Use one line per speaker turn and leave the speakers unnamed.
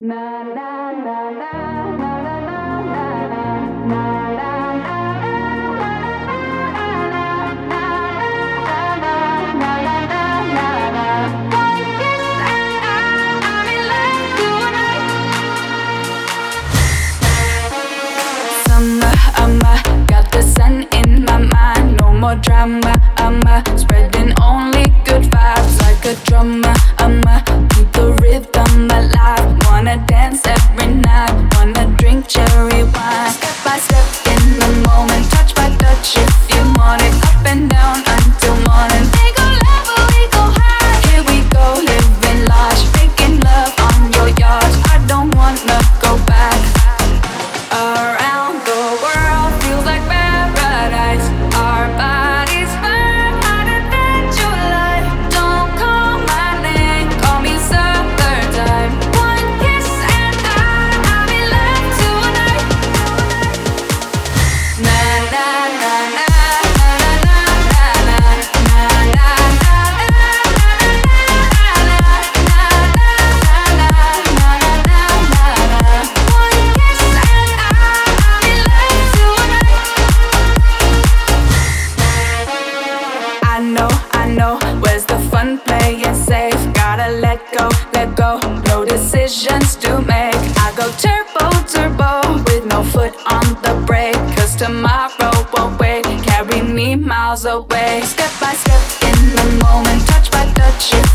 Got the sun in my mind, no more drama. I'm spreading only good vibes like a drummer. Keep the rhythm alive. Wanna dance every night, wanna drink cherry wine. Step by step in the moment, touch by touch if you want it. Up and down until morning. They go level, we go high. Here we go, living large, making love on your yacht. I don't wanna go back. Around the world feels like paradise. Our bodies burn hotter than July. Don't call my name, call me summertime. One kiss and I'll be left tonight. Na na na na na na na na na I know, where's the fun playing safe? Gotta let go, no decisions to make. I go turbo, with no foot on the brake. Cause tomorrow won't wait, carry me miles away. Step by step in the moment, touch by touch.